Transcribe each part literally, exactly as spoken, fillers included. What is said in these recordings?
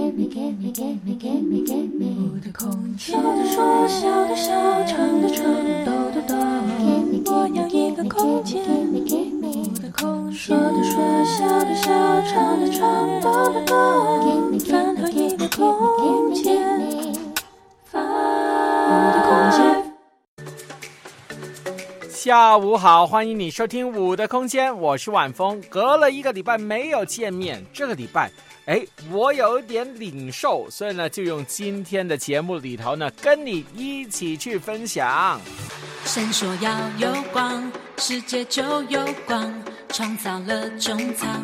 我的空间，说的说，笑的笑，唱的唱，抖的抖，我要一个空间。我的空间，说的说，笑的笑，唱的唱，抖的抖，烦好一个空间，烦我的空间。 下午好，欢迎你收听五的空间，我是晚风。隔了一个礼拜没有见面，这个礼拜哎，我有点领受，所以呢，就用今天的节目里头呢，跟你一起去分享。 神说要有光，世界就有光，创造了中藏。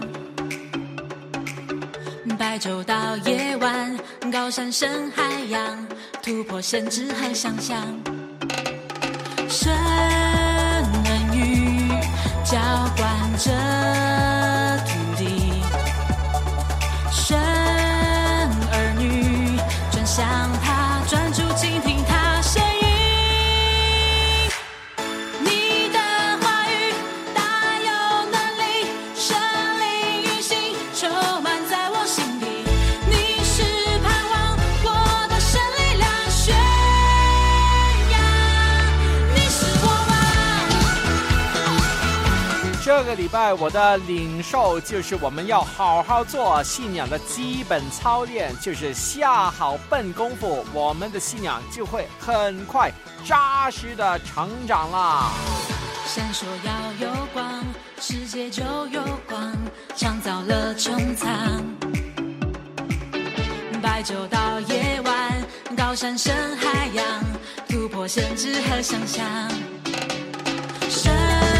白昼到夜晚，高山深海洋，突破限制和想象。神能雨浇灌着土地，神儿女转向他，专注倾听他声音。你的话语大有能力，生灵运行，充满在我心里。你是盼望我的神力量宣扬，你是我王。 这个礼拜我的领受就是我们要好好做信仰的基本操练，就是下好笨功夫，我们的信仰就会很快扎实的成长啦。 闪烁要有光，世界就有光，创造了穹苍。白昼到夜晚，高山深海洋，突破限制和想象。神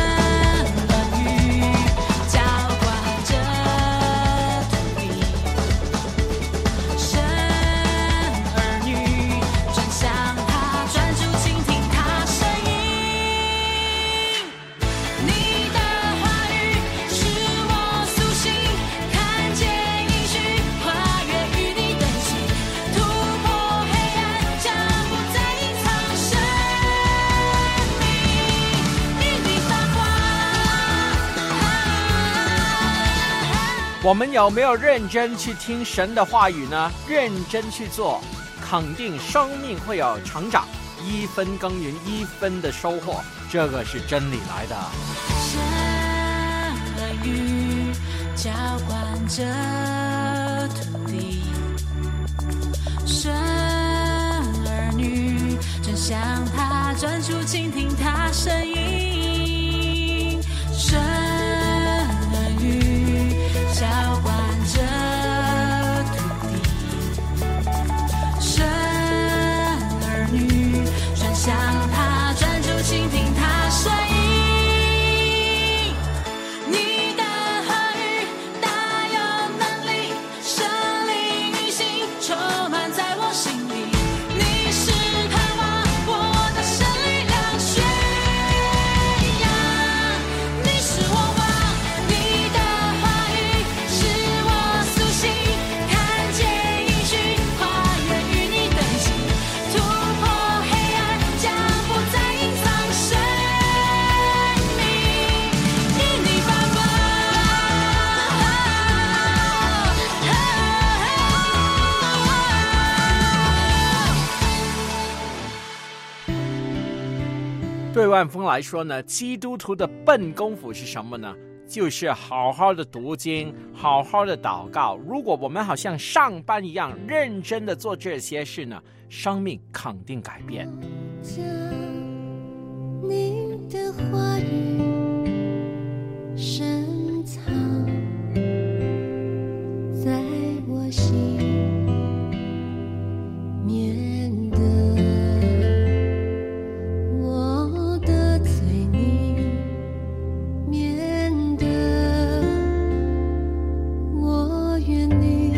我们有没有认真去听神的话语呢？认真去做，肯定生命会有成长，一分耕耘一分的收获，这个是真理来的。 神儿女浇灌着土地，神儿女正向他，专注倾听他声音。神儿女浇灌着土地，神儿女转向他，专注倾听他声音。你的话语大有能力，生灵运行，充满在我心里。你是盼望我的神力量宣扬，你是我王。你的话语是我苏醒，看见应许，跨越与你登行，突破黑暗，将不再隐藏生命，因你发光。 对万峰来说呢，基督徒的笨功夫是什么呢？就是好好的读经，好好的祷告。如果我们好像上班一样认真的做这些事呢，生命肯定改变。 将你的话语深藏在我心，免得我得罪你，免得我怨你。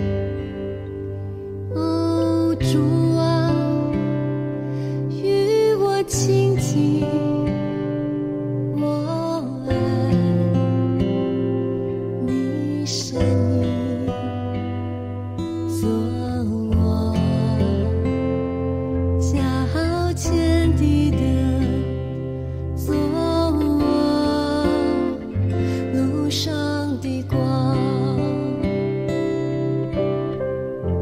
哦，主啊，与我亲近，我爱你声音，做我脚前地的，做我路上的光。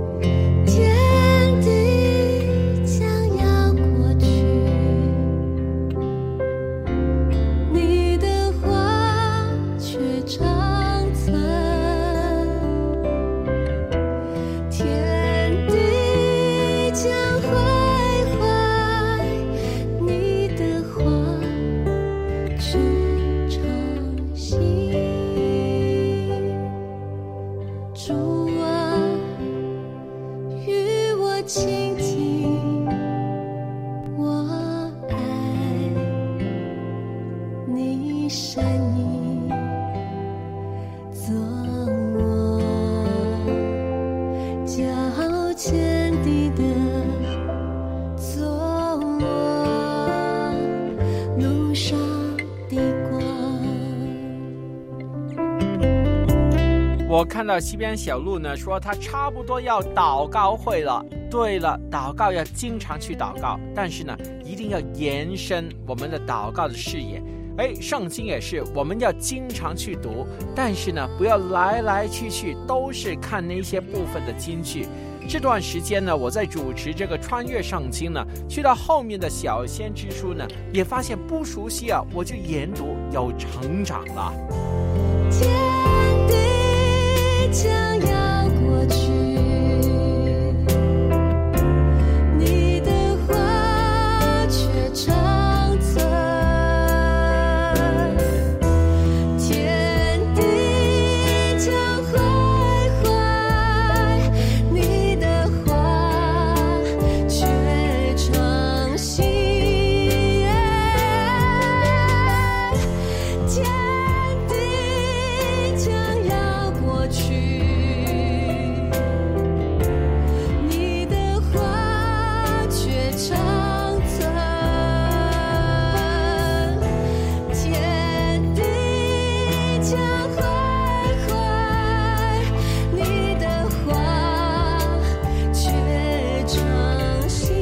倾听，我爱你声音，做我脚前地的，做我路上的光。 我看到西边小路呢说他差不多要祷告会了。对了，祷告要经常去祷告，但是呢一定要延伸我们的祷告的视野。哎，圣经也是我们要经常去读，但是呢不要来来去去都是看那些部分的金句。这段时间呢我在主持这个穿越圣经呢，去到后面的小先知书呢也发现不熟悉啊，我就研读有成长了。 天地将要过去，你的话却长存。天地将毁坏，你的话却创新。天地将要过去，你的话却长存。天地将毁坏，你的话却创新。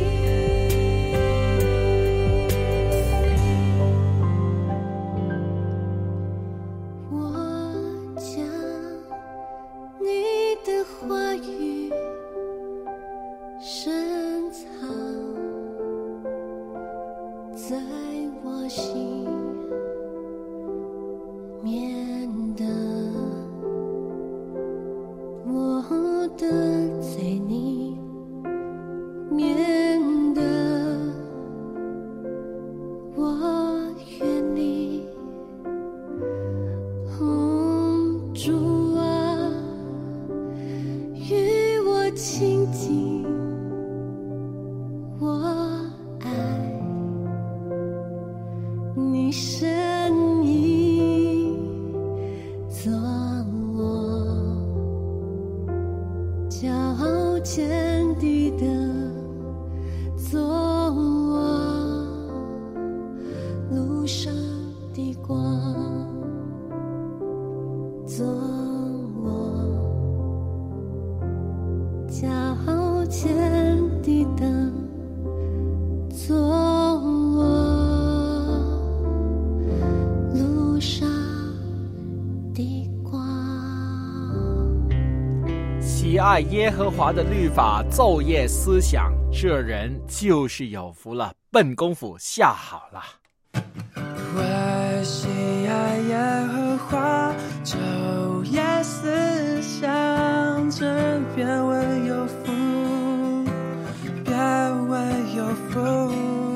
我将你的话语深藏在我心，免得我得罪你，免得我远离。嗯，主啊，与我亲近，我爱你声音，做我脚前地的，做我路上的光，做我脚前的灯，做我路上的光。 喜爱耶和华的律法，昼夜思想，这人就是有福了。笨功夫下好了。 我喜爱耶和华，昼夜思想，这人便为有福，便为有福。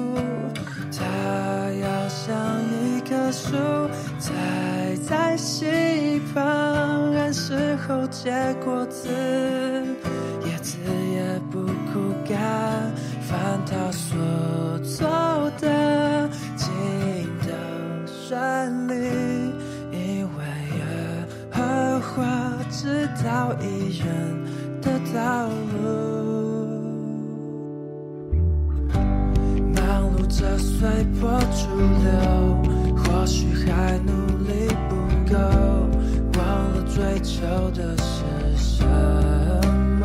他要像一棵树，栽在溪旁，按时候结果子，叶子也不枯干，凡他所做的尽都顺利，因为耶和华知道义人的道路。忙碌着随波逐流，或许还努力不够，忘了追求的是什么，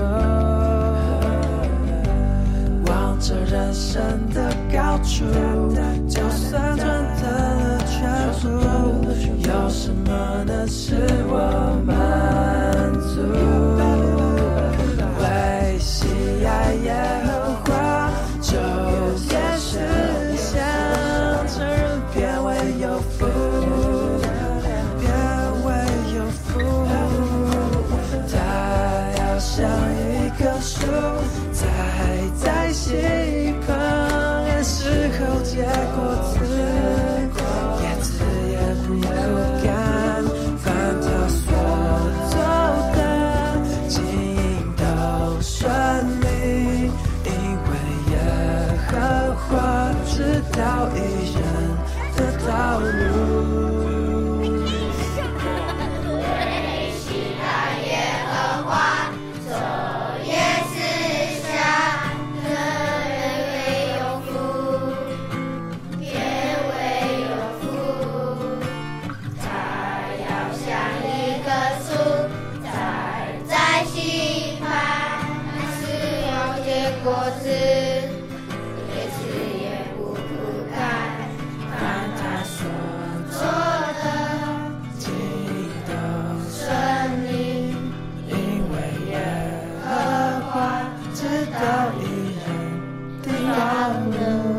望着人生的高处，就算赚得了全部，有什么能使我满足？为喜爱耶和华，昼夜思想，这人便为有福，便为有福。他要像一棵树，栽在溪旁，按时候结果子，叶子也不枯干，凡他所果子，叶子也不枯干，凡他所做的尽都顺利，因为耶和华知道义人的道路。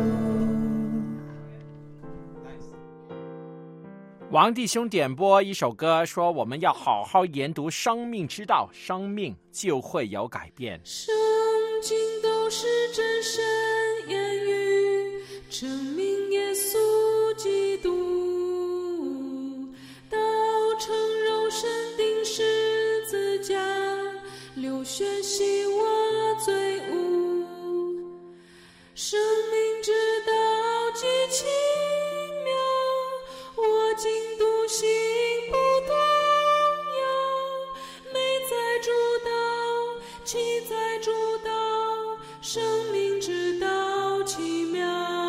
王弟兄点播一首歌，说我们要好好研读生命之道，生命就会有改变。 圣经都是真神言语，证明耶稣基督道成肉身钉十字架，流血洗我罪污，生命之道极奇妙，我竟笃信不动摇，美在主道，奇在主道，生命之道奇妙，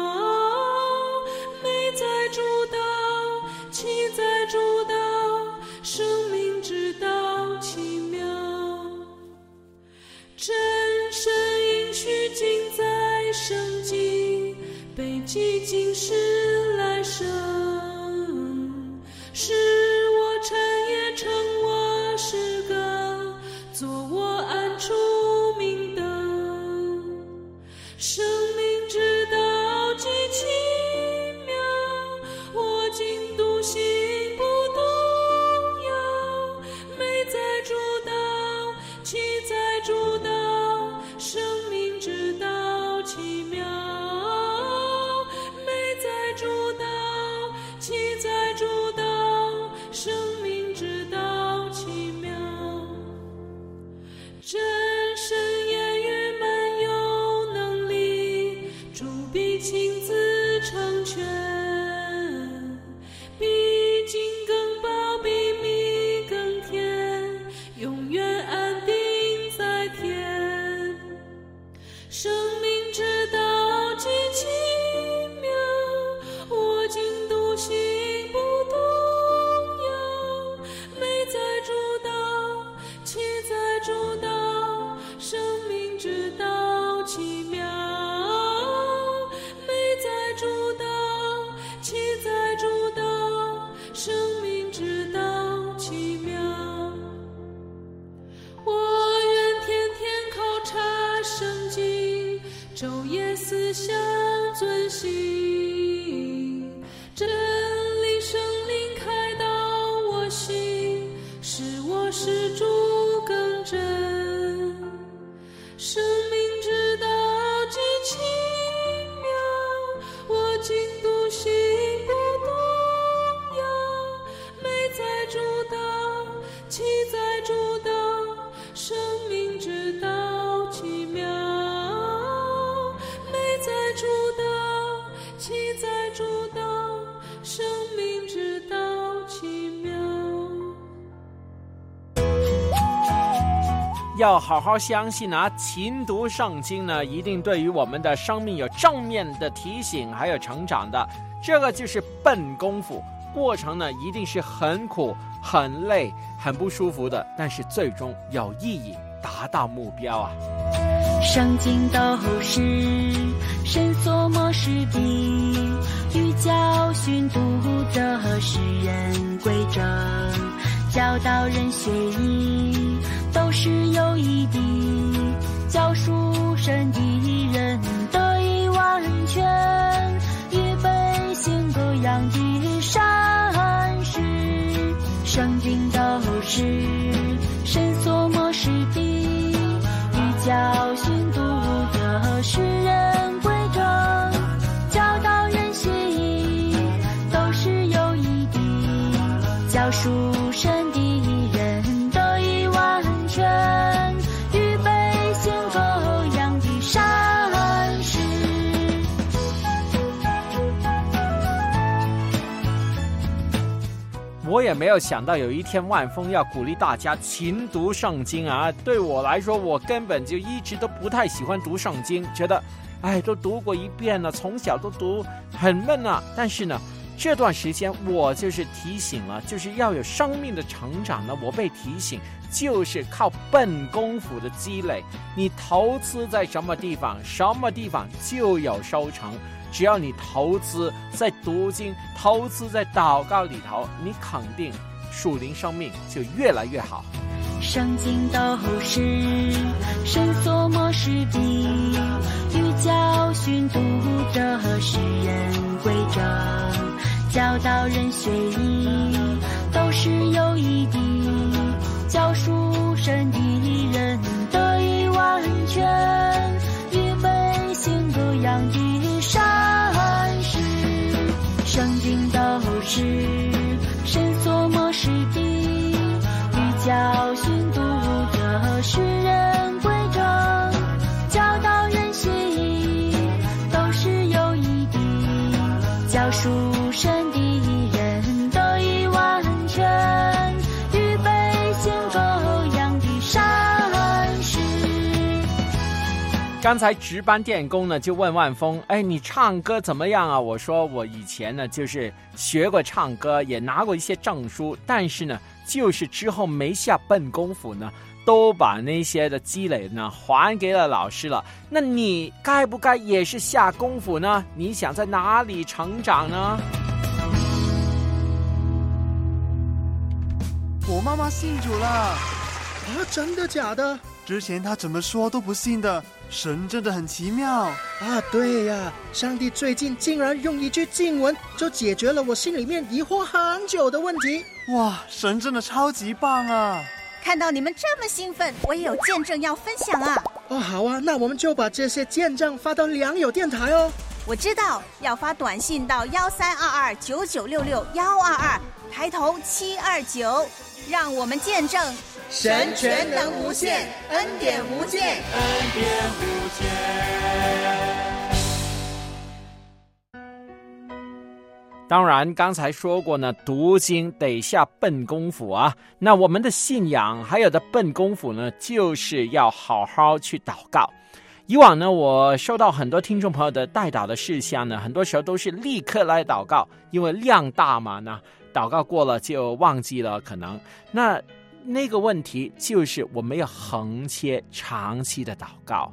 美在主道，奇在主道，生命之道奇妙。真神应许尽在圣经，被记进世来生，是我称也称我是个，做我暗处明灯，生命之道极奇妙，我竟笃信不动摇，美在主道，奇在主道，生命之道奇妙，美在主道，奇在主道，生命之道奇妙。真神言语满有能力，主必亲自成全，必经更宝，比蜜更甜，永远安定在天。生命之道极奇妙，我竟笃信不动摇，美在主道，奇在主道，生命之道奇妙，美在主道，奇在主道，生命之道奇妙。我愿天天考察圣经，昼夜思想遵行，真理圣灵开导我心，使我使主更真，生命之道极奇妙，我竟笃信不动摇，美在主道，奇在主道，生命之道奇妙，美在主道，奇在主道，生命之道奇妙。 要好好相信啊，勤读圣经呢，一定对于我们的生命有正面的提醒，还有成长的。这个就是笨功夫，过程呢一定是很苦、很累、很不舒服的，但是最终有意义，达到目标啊。 圣经都是神所默示的，与教训读者使人归正，教导人学艺，都是有益的，教书神的人得以完全，预备行各样的善事。圣经都是神所默示的，与教训读者使人归正，教导人学艺，都是有益的，教书神的人得以完全，预备行各样的善事。 我也没有想到有一天万峰要鼓励大家勤读圣经啊！对我来说，我根本就一直都不太喜欢读圣经，觉得哎，都读过一遍了，从小都读很闷啊。但是呢，这段时间我就是提醒了，就是要有生命的成长呢。我被提醒就是靠笨功夫的积累。你投资在什么地方，什么地方就有收成。只要你投资在读经，投资在祷告里头，你肯定属灵生命就越来越好。 圣经都是神所默示的，与教训读者使人归正，教导人学艺，都是有益的，教属神的人得以完全，预备行各样的善事。圣经都是神所默示的，与教训读者使人归正，教导人学艺，都是有益的，教属神的人得以完全，预备行各样的善事。 刚才值班电工呢就问万峰，哎，你唱歌怎么样啊？我说我以前呢就是学过唱歌，也拿过一些证书，但是呢就是之后没下笨功夫呢，都把那些的积累呢还给了老师了。那你该不该也是下功夫呢？你想在哪里成长呢？ 我妈妈信主了。啊， 真的假的？ 之前她怎么说都不信的，神真的很奇妙啊！对呀，上帝最近竟然用一句经文就解决了我心里面疑惑很久的问题。 哇，神真的超级棒啊！ 看到你们这么兴奋，我也有见证要分享啊！ 哦，好啊，那我们就把这些见证发到良友电台哦。 我知道，要发短信到幺三二二九九六六幺二二，抬头七二九，让我们见证神全能无限，恩典无间，恩典无间。 当然刚才说过呢，读经得下笨功夫啊。那我们的信仰还有的笨功夫呢，就是要好好去祷告。以往呢，我收到很多听众朋友的代祷的事项呢，很多时候都是立刻来祷告，因为量大嘛，那祷告过了就忘记了可能。那那个问题就是我们要横切长期的祷告。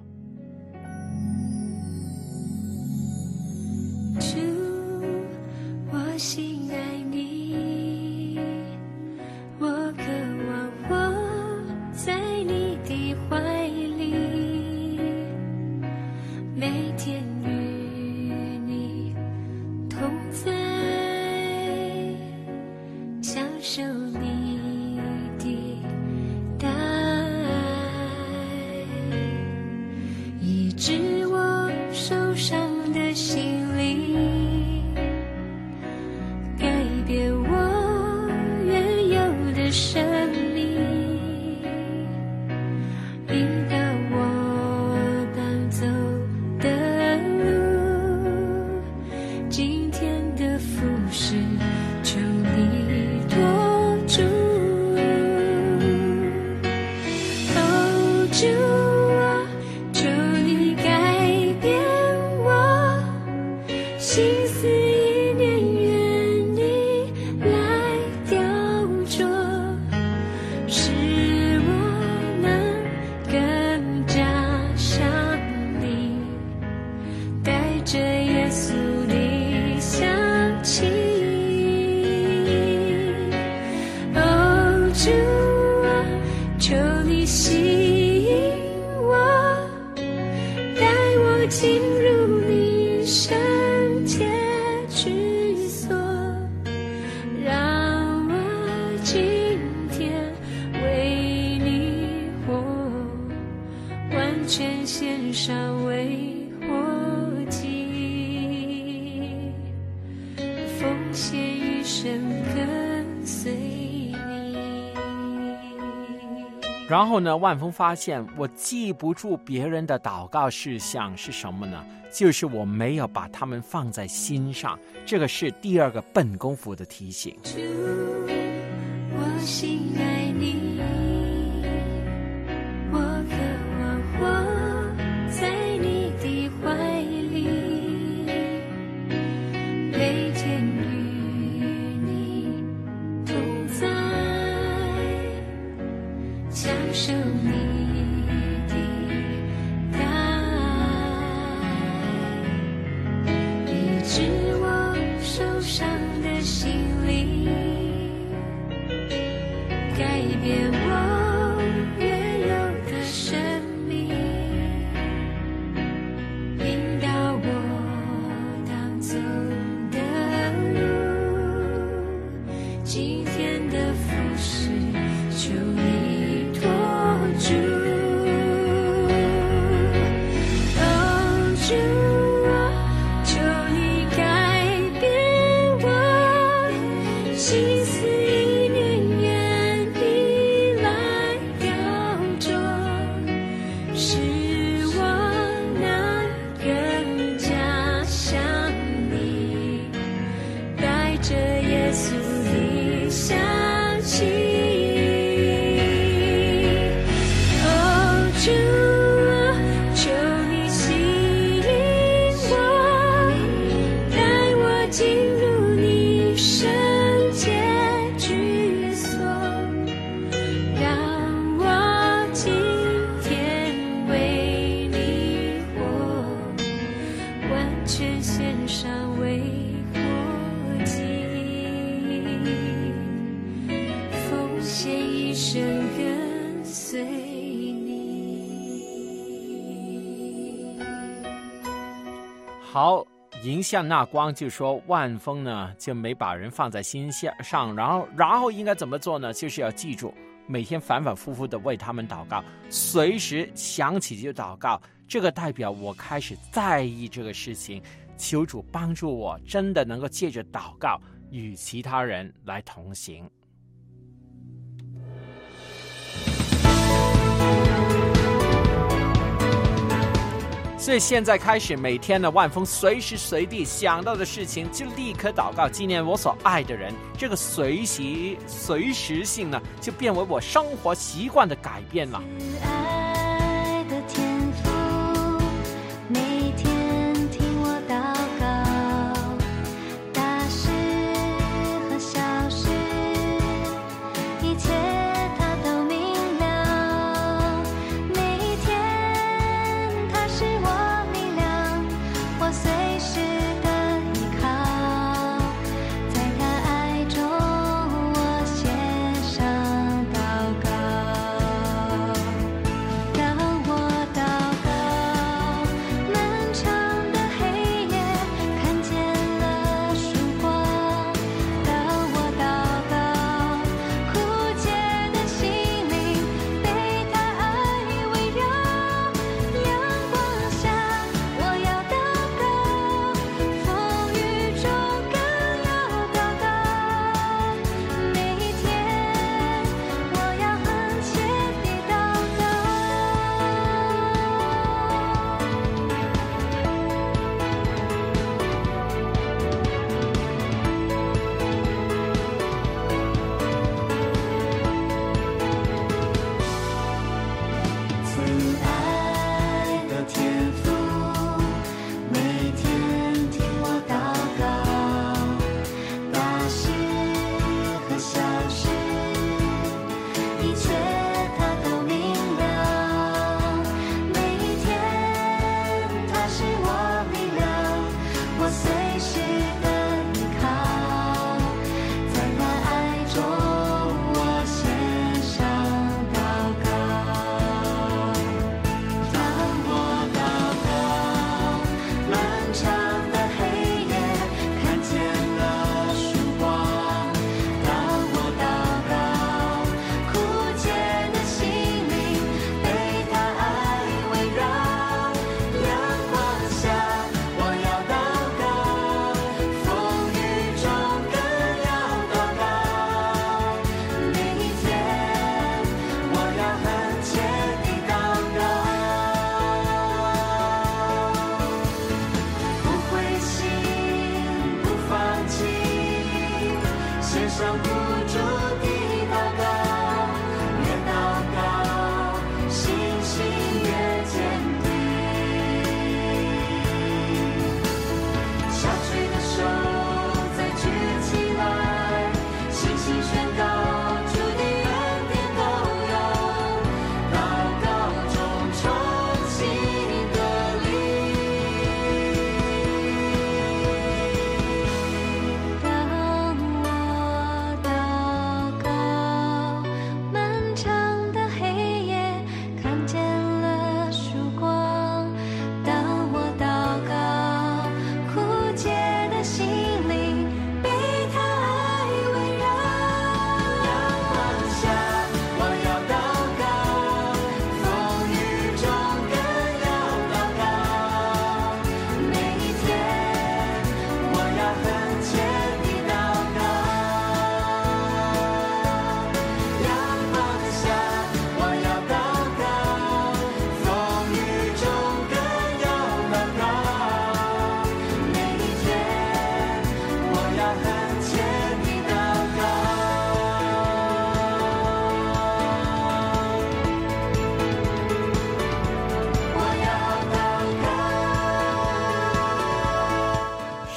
主，我心爱你，我渴望我在你的怀里，每天与你同在，享受你的医治我受伤的心灵，改变我原有的生命，引导我当走的路，今天的服事求你托住。哦，主啊，求你改变我心思意念，愿你来雕琢，使我能更加像你，带着耶稣的香气。哦，主啊，求你吸引我，带我进入你圣洁居所，让我今天为你活，完全献上为活祭，奉献一生跟随你。 然后呢，万峰发现我记不住别人的祷告事项是什么呢？就是我没有把他们放在心上，这个是第二个笨功夫的提醒。 主，我心爱你，我渴望我在你的怀里，每天与你同在， 使我能更加像你，带着耶稣的香气。哦，主啊，求你吸引我，带我进入你圣洁居所，让我今天为你活，完全献上为活祭，奉献一生跟随你。 好，迎向那光就说万峰呢就没把人放在心上，然后然后应该怎么做呢？就是要记住每天反反复复的为他们祷告，随时想起就祷告，这个代表我开始在意这个事情，求主帮助我真的能够借着祷告与其他人来同行。所以现在开始，每天的万峰随时随地想到的事情就立刻祷告纪念我所爱的人，这个随时随时性呢就变为我生活习惯的改变了。 爱的天父，每天听我祷告，大事和小事，一切他都明了。每一天他是我力量，我随时的依靠，在他爱中我献上祷告。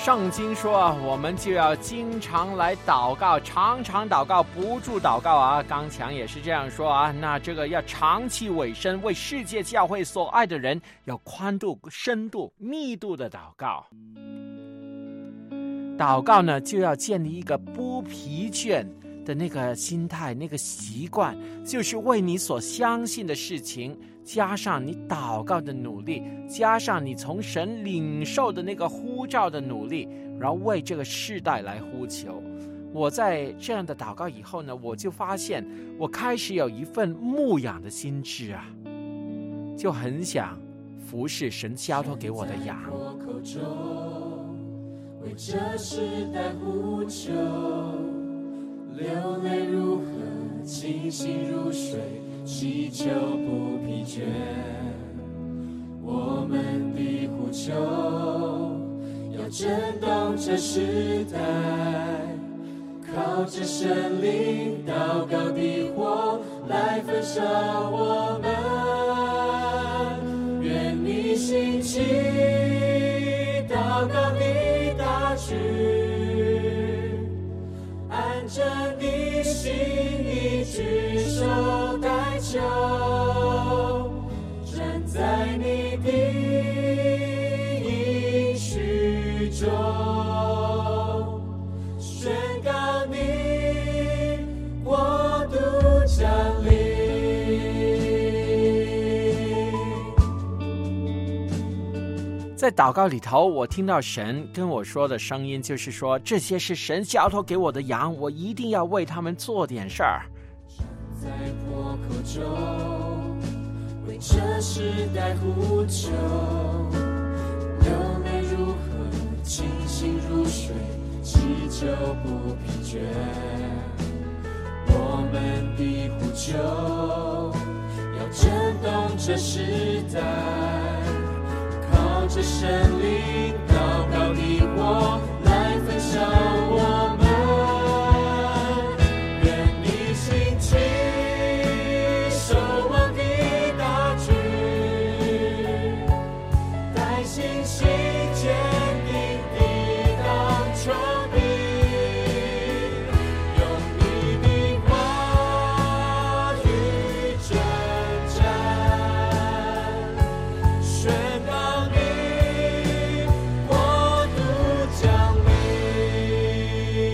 圣经说啊，我们就要经常来祷告，常常祷告，不住祷告啊。刚强也是这样说啊。那这个要长期委身，为世界教会所爱的人，要宽度、深度、密度的祷告。祷告呢，就要建立一个不疲倦的那个心态，那个习惯，就是为你所相信的事情，加上你祷告的努力，加上你从神领受的那个呼召的努力，然后为这个世代来呼求。我在这样的祷告以后呢，我就发现我开始有一份牧养的心志啊，就很想服侍神交托给我的羊。 为这时代呼求，流泪如河，清醒如水，祈求不疲倦。我们的呼求要震动这时代，靠着神灵祷告的火来焚烧我们。愿你兴起祷告的大局，按着你心意举手代求，站在你的应许中，宣告你国度降临。 在祷告里头，我听到神跟我说的声音，就是说这些是神交托给我的羊，我一定要为他们做点事儿。 在破口中为这时代呼求，流泪如河，清醒如水，祈求不疲倦。我们的呼求要震动这时代，靠着神灵祷告的火来焚烧我们。愿你兴起守望的大局，带信心坚定地当穹壁，用你的话语征战，宣告你国度降临。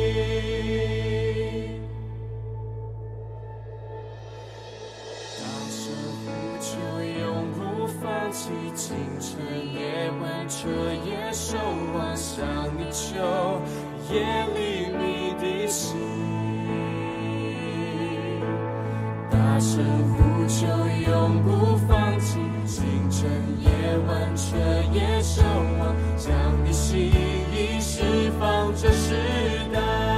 大声呼求，永不放弃，清晨夜晚彻夜守望，向你求，夜里你的心。大声呼求，永不放弃，清晨夜晚彻夜守望，将你心意释放这时代。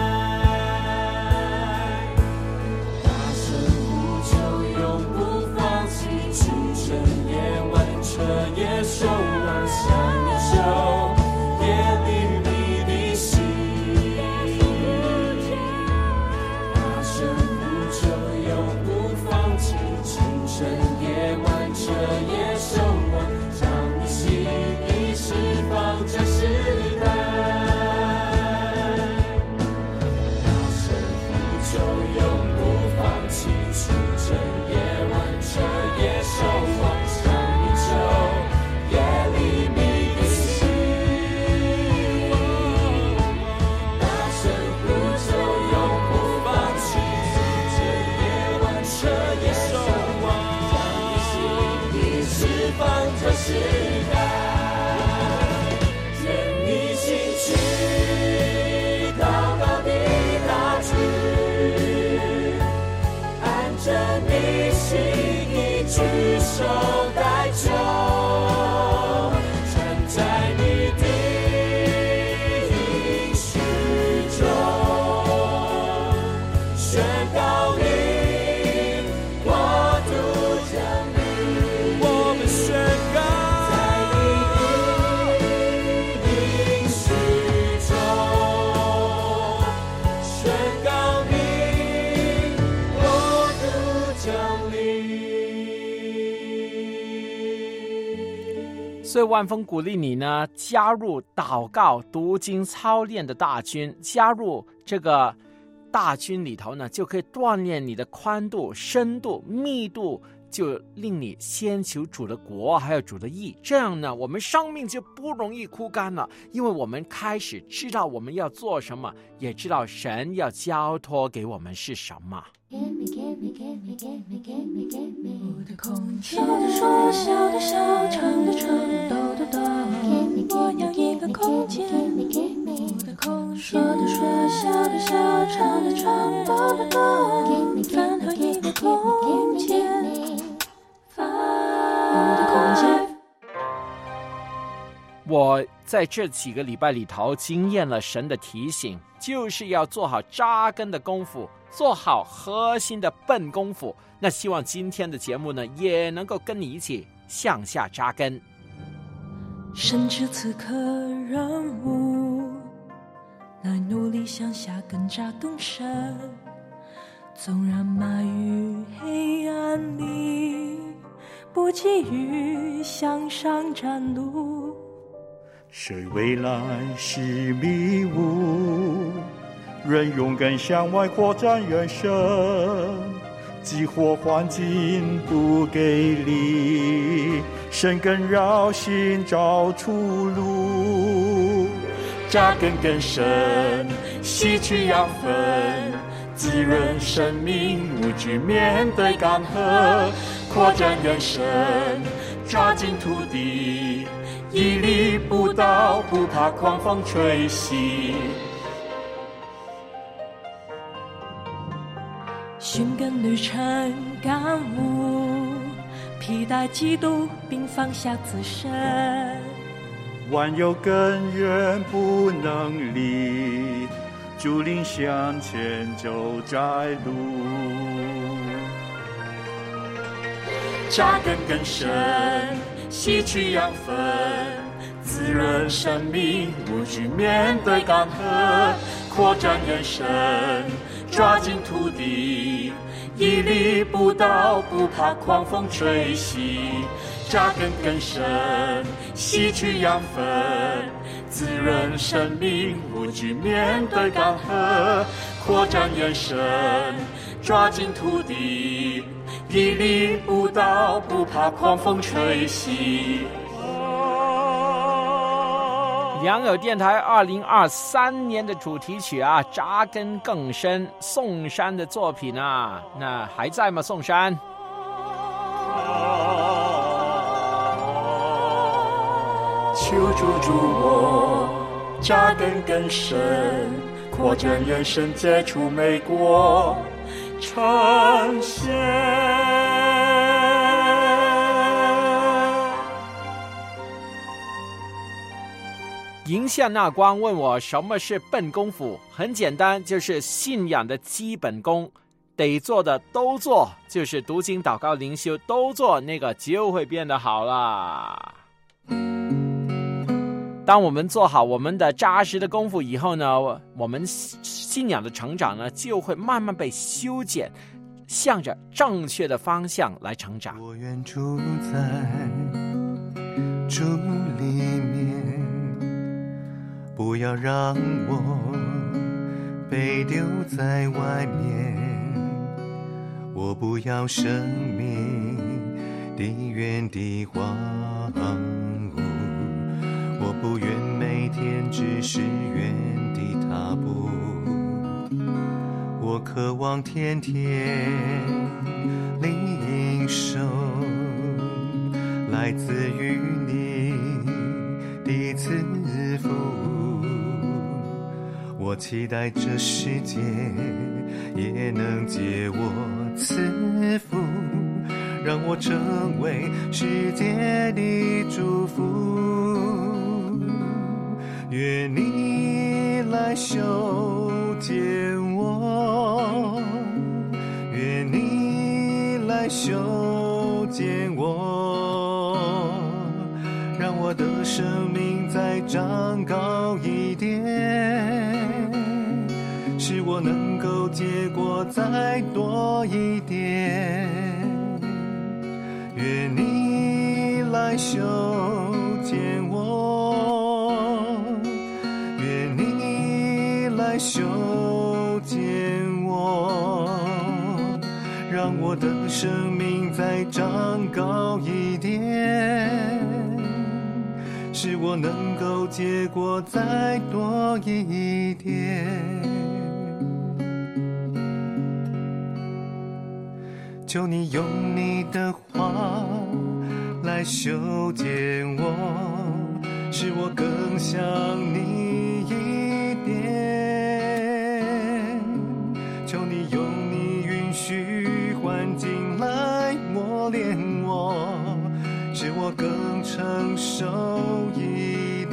大声呼求，永不放弃，清晨夜晚彻夜守望，向你求，夜里你的心。大声呼求，永不放弃，清晨夜晚彻夜守望，将你心意释放这时代。大声呼求，永不放弃，清晨夜晚彻夜守望，向你求，夜里你的心。大声呼求，永不放弃，清晨夜晚彻夜守望，将你心意释放这时代。愿你兴起祷告的大局，按着你心意举手代求，站在你的应许中，宣告你国度降临。我们宣告所以万峰鼓励你呢，加入祷告读经操练的大军，加入这个大军里头呢，就可以锻炼你的宽度、深度、密度，就令你先求主的国还有主的义，这样呢我们生命就不容易枯干了，因为我们开始知道我们要做什么，也知道神要交托给我们是什么。 我的空间，说的说，笑的笑，唱的唱，抖的抖，我要一个空间。我的空间，说的说，笑的笑，唱的唱，抖的抖，饭后一个空间。我的空间。 我在这几个礼拜里头经验了神的提醒，就是要做好扎根的功夫，做好核心的笨功夫。那希望今天的节目呢，也能够跟你一起向下扎根。 甚至此刻让我来努力向下更扎更深，纵然埋于黑暗里，不急于向上展露。 谁未来是迷雾，人勇敢向外扩展人生，激活环境不给力，深耕绕心找出路。扎根更深，吸取养分，滋润生命，无惧面对干涸，扩展人生，抓紧土地，屹立不倒，不怕狂风吹袭。 寻根旅程感悟，披戴基督并放下自身， 万有根源不能离，主领向前走窄路。扎根更深，吸取养分，滋润生命，无惧面对干涸，扩展人生，抓紧土地，屹立不倒，不怕狂风吹袭。扎根更深，吸取养分，滋润生命，无惧面对干涸，扩展人生，抓紧土地，屹立不倒，不怕狂风吹袭。 良友电台二零二三年的主题曲啊，扎根更深，宋山的作品啊，那还在吗？宋山？ 求主助我扎根更深，扩展人生，结出美果呈现。 迎向那光问我什么是笨功夫，很简单，就是信仰的基本功，得做的都做，就是读经祷告灵修都做，那个就会变得好啦。当我们做好我们的扎实的功夫以后呢，我们信仰的成长呢，就会慢慢被修剪，向着正确的方向来成长。 我愿住在主里面，不要让我被丢在外面，我不要生命的原地荒芜，我不愿每天只是原地踏步，我渴望天天领受来自于你的赐福，我期待这世界也能借我赐福，让我成为世界的祝福。愿你来修剪我，愿你来修剪我，让我的生命再长高一点，使我能够结果再多一点。愿你来修见我，愿你来修剪我，让我的生命再长高一点，使我能够结果再多一点。求你用你的话来修剪我，使我更像你一点。求你用你允许环境来磨练我，使我更成熟一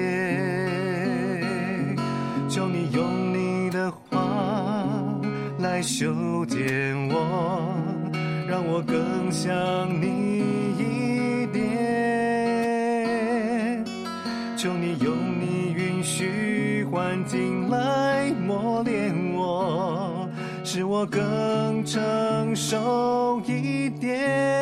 点。求你用你的话来修剪我，让我更像你一点。求你用你允许环境来磨练我，使我更成熟一点。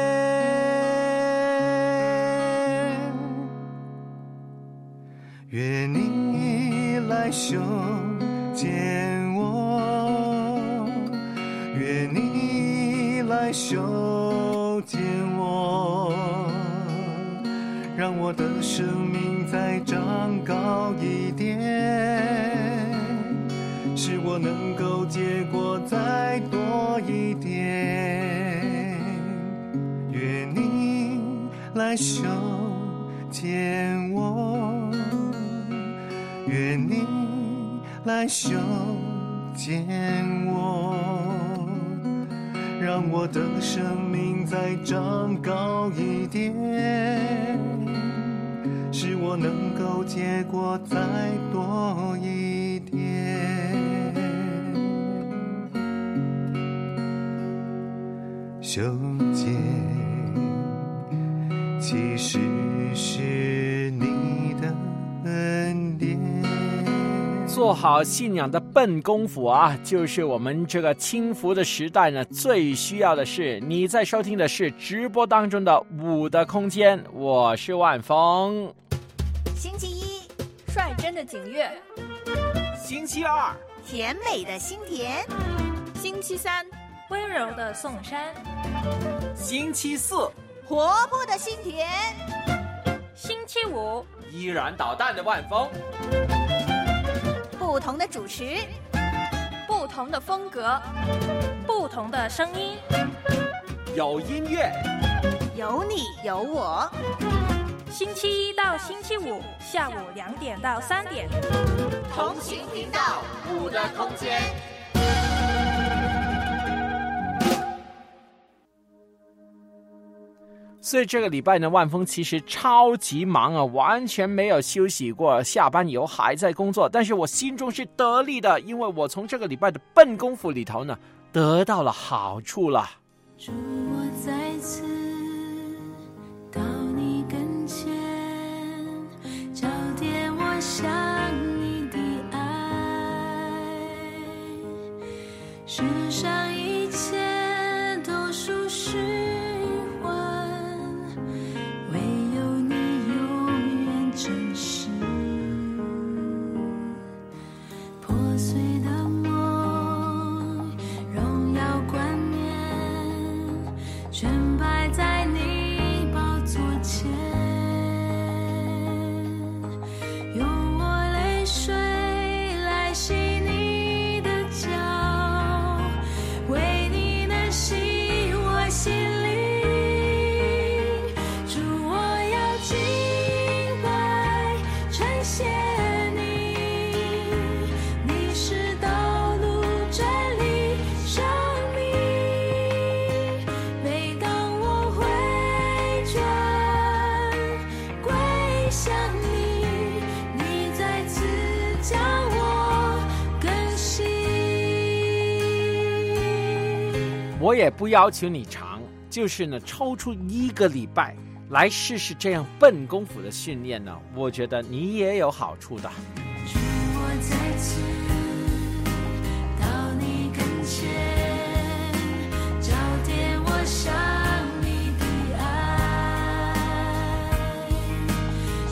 愿你来修剪我，愿你来修剪我，让我的生命再长高一点，使我能够结果再多一点。愿你来修剪我，愿你来修剪我，让我的生命再长高一点，使我能够结果再多一点。修剪其实是你的恩典。 做好信仰的笨功夫啊，就是我们这个轻浮的时代呢最需要的是。你在收听的是直播当中的舞的空间，我是万峰。 星期一， 率真的景月； 星期二， 甜美的心田； 星期三，温柔的宋山； 星期四， 活泼的心田； 星期五， 依然捣蛋的万峰。 不同的主持， 不同的风格，不同的声音， 有音乐， 有你有我。 星期一到星期五下午两点到三点， 同行频道舞的空间。 所以这个礼拜呢，万峰其实超级忙啊，完全没有休息过，下班以后还在工作。但是我心中是得力的，因为我从这个礼拜的笨功夫里头呢，得到了好处了。 祝我再次到你跟前，交点我想你的爱，世上一切都属实。 我也不要求你长，就是呢，抽出一个礼拜来试试这样笨功夫的训练呢，我觉得你也有好处的。 祝我再次到你跟前，交点我想你的爱，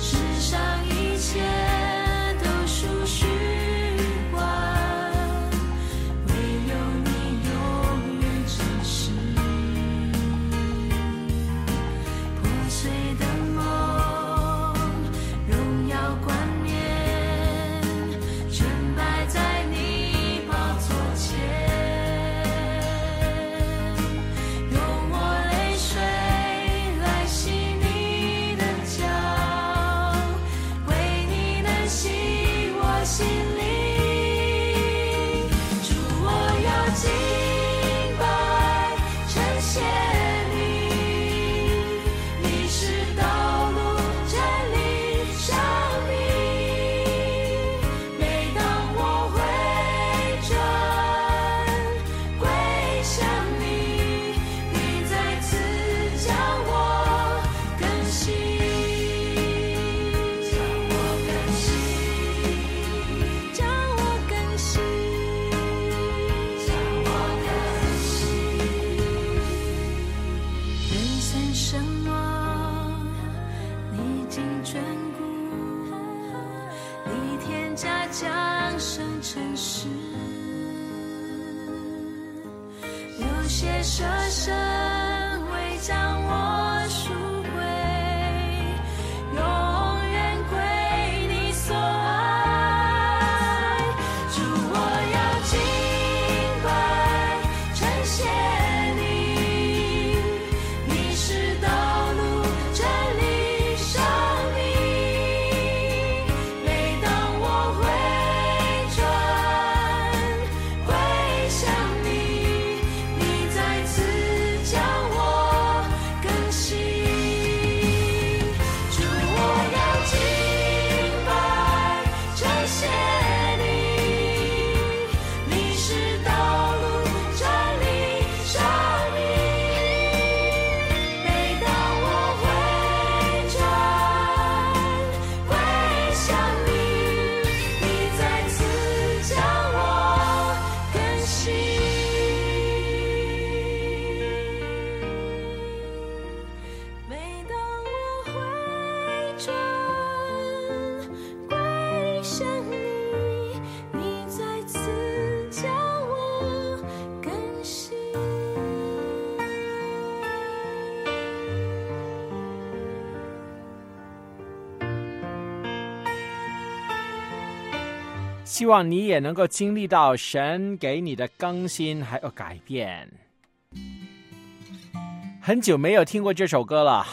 家降生尘世，有些舍身为将我赎回，永远归你所爱。主，我要敬拜称谢你，你是道路真理生命。每当我回转归向你，你再次将我更新。主，我要敬拜称谢你，你是道路真理生命。每当我回转归向你，你再次将我更新。每当我回转归向你，你再次将我更新。 希望你也能够经历到神给你的更新还有改变。很久没有听过这首歌了，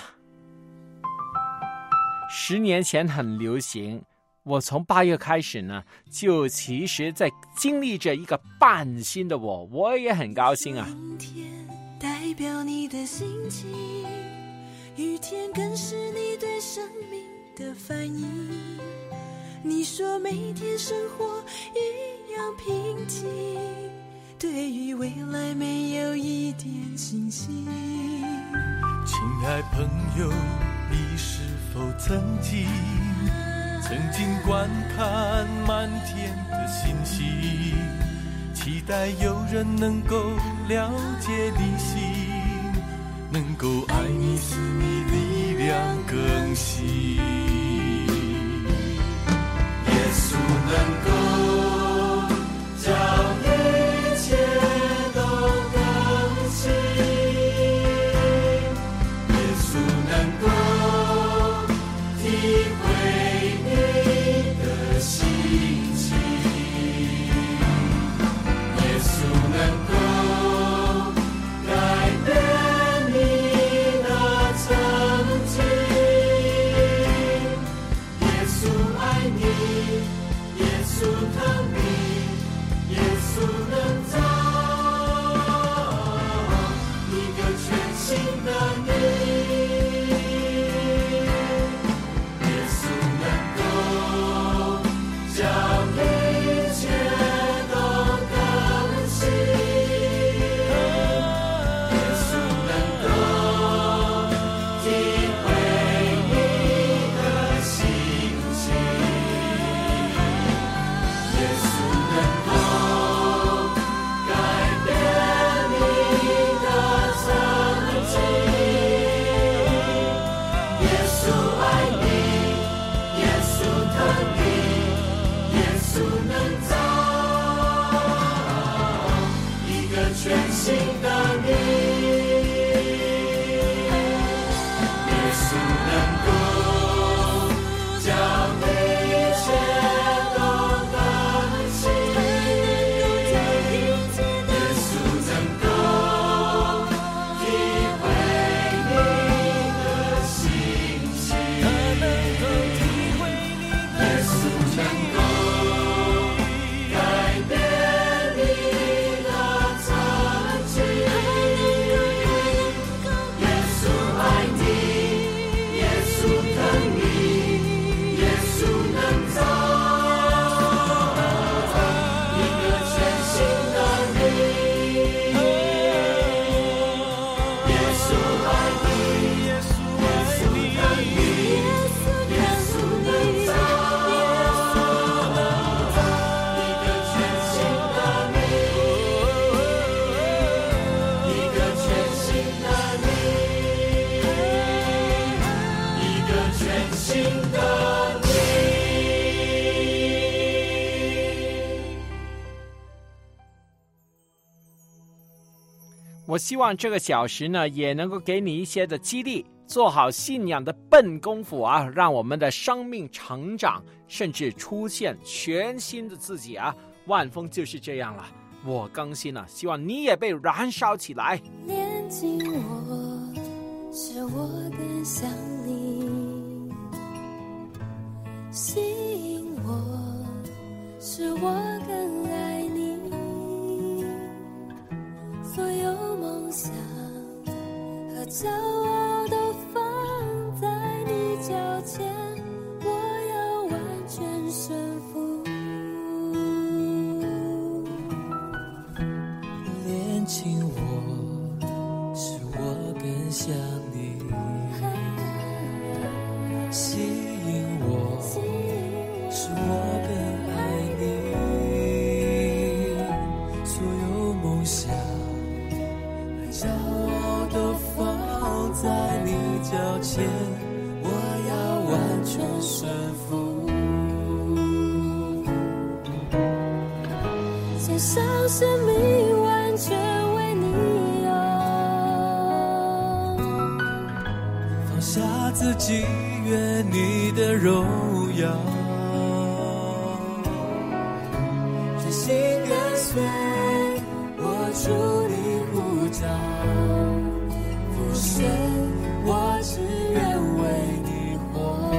十年前很流行。我从八月开始呢，就其实在经历着一个半新的我，我也很高兴啊。 晴天代表你的心情，雨天更是你对生命的反应。你说每天生活一样平静，对于未来没有一点信心。 亲爱朋友，你是否曾经曾经观看满天的星星，期待有人能够了解你心，能够爱你使你力量更新。耶稣能够将一切都更新，耶稣能够体会你的心情，耶稣能够改变你的曾经，耶稣爱你，耶稣疼你，耶稣能造一个全新的你，耶稣能够将一切都更新，耶稣能够体会你的心情，耶稣能够改变你的曾经，耶稣爱你，耶稣疼你，耶稣能造一个全新的你，耶稣能够将一切都更新，耶稣能够体会你的心情，耶稣能够改变你的曾经，耶稣爱你，耶稣疼你，耶稣能造一个全新的你，耶稣爱你，耶稣疼你，耶稣能造一个全新的你，一个全新的你，一个全新的你。 我希望这个小时呢，也能够给你一些的激励，做好信仰的笨功夫啊，让我们的生命成长，甚至出现全新的自己啊。万峰就是这样了，我更新了，希望你也被燃烧起来。 连紧我，使我更像你，吸引我，使我更爱你，所有梦想和骄傲都放在你脚前，我要完全顺服。 连紧我，使我更像你，吸引我，使我更爱你，所有梦想和骄傲都放在你脚前，我要完全顺服。 献上生命完全为你用， 放下自己，愿你的荣耀，全心跟随我主你呼召，父神，我只愿为你活。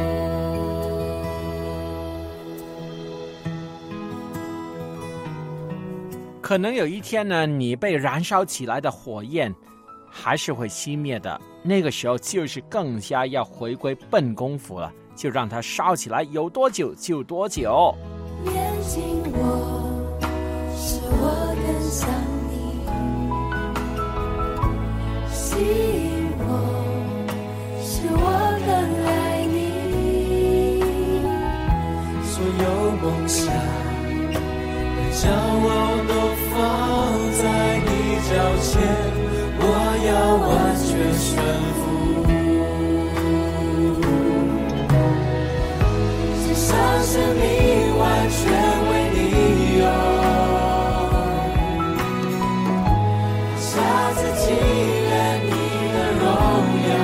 可能有一天呢，你被燃烧起来的火焰还是会熄灭的，那个时候就是更加要回归笨功夫了，就让它烧起来，有多久就多久。 连紧我，使我更像你，吸引我，使我更爱你， 所有梦想和骄傲都放在你脚前，我要完全顺服。献上生命完全为你用，放下自己，愿你的荣耀，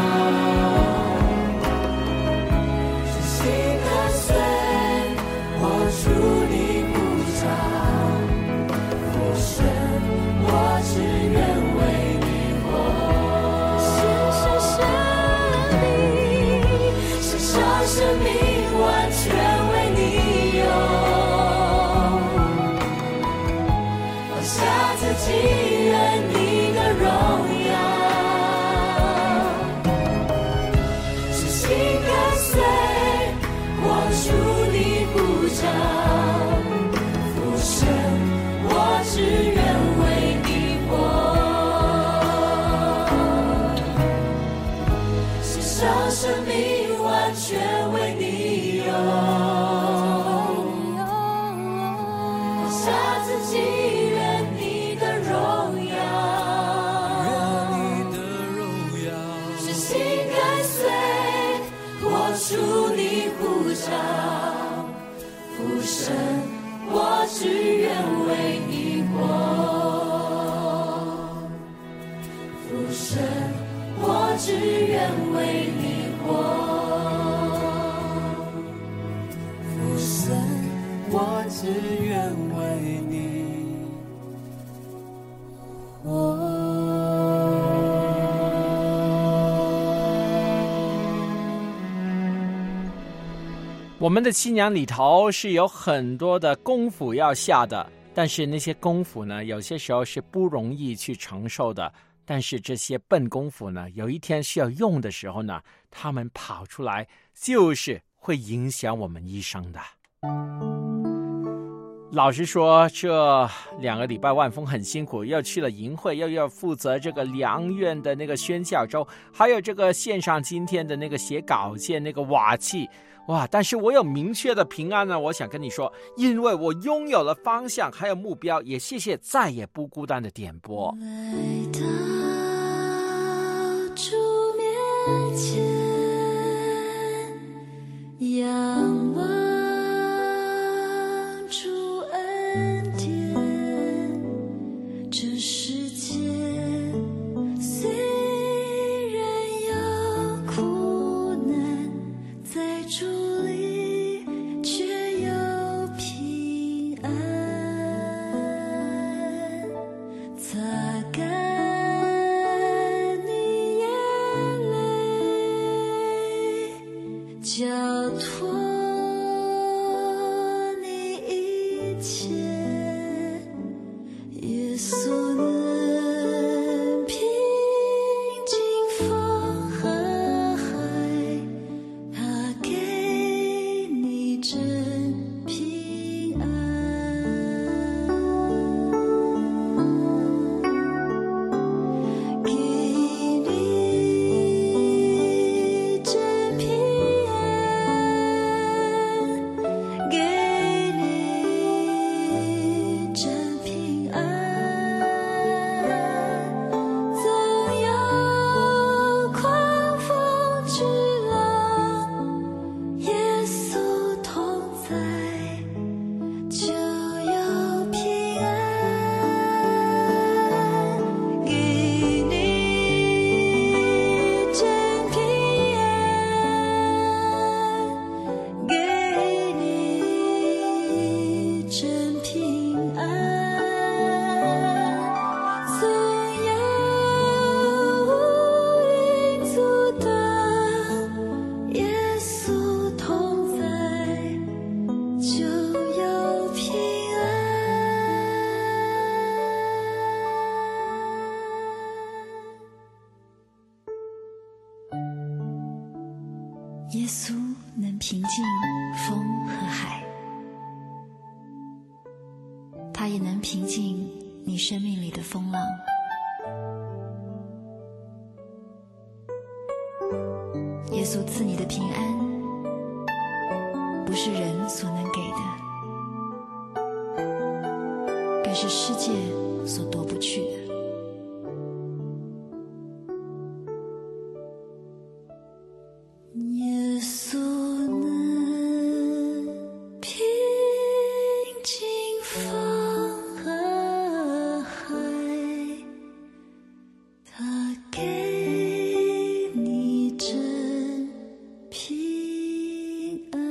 全心跟随我主你呼召，父神，我只愿为你活。献上生命，献上生命完全为你用，放下自己，愿你的荣耀，全心跟随我主你呼召，父神，我只愿为你活。献上生命完全为你用，放下自己，愿你的荣耀，愿你的荣耀，全心跟随我主你呼召，父神，我只愿为你活。父神，我只愿为你活。父神，我只愿为你活。 我们的信仰里头是有很多的功夫要下的，但是那些功夫呢，有些时候是不容易去承受的。但是这些笨功夫呢，有一天需要用的时候呢，他们跑出来，就是会影响我们一生的。老实说，这两个礼拜万峰很辛苦，又去了营会，又要负责这个良院的那个宣教周，还有这个线上今天的那个写稿件那个瓦器，哇！但是我有明确的平安呢，我想跟你说，因为我拥有了方向还有目标，也谢谢再也不孤单的点播。 来到主面前，仰望主恩典，这世界交托你一切，耶稣能平静风和海，他给你真平安，给你真平安，给你真平安。总有狂风巨浪，耶稣同在，就有平安。给你真平安，给你真平安。总有乌云阻挡，耶稣同在，就有平安。耶稣能平静风和海，他也能平静你生命里的风浪。耶稣赐你的平安，不是人所能给的，更是世界所夺不去的。耶稣能平静风和海，他给你真平安。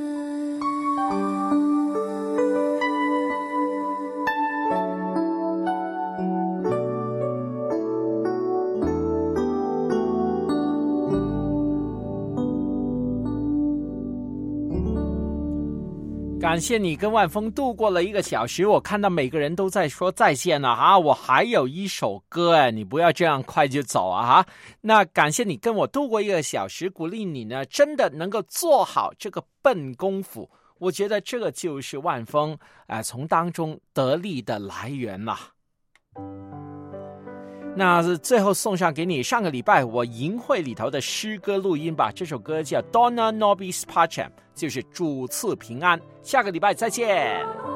感谢你跟万峰度过了一个小时，我看到每个人都在说再见了哈，我还有一首歌哎，你不要这样快就走啊哈。那感谢你跟我度过一个小时，鼓励你呢真的能够做好这个笨功夫，我觉得这个就是万峰呃从当中得力的来源了。那最后送上给你上个礼拜我营会里头的诗歌录音吧，这首歌叫 Dona Nobis Pacem， 就是主赐平安。下个礼拜再见。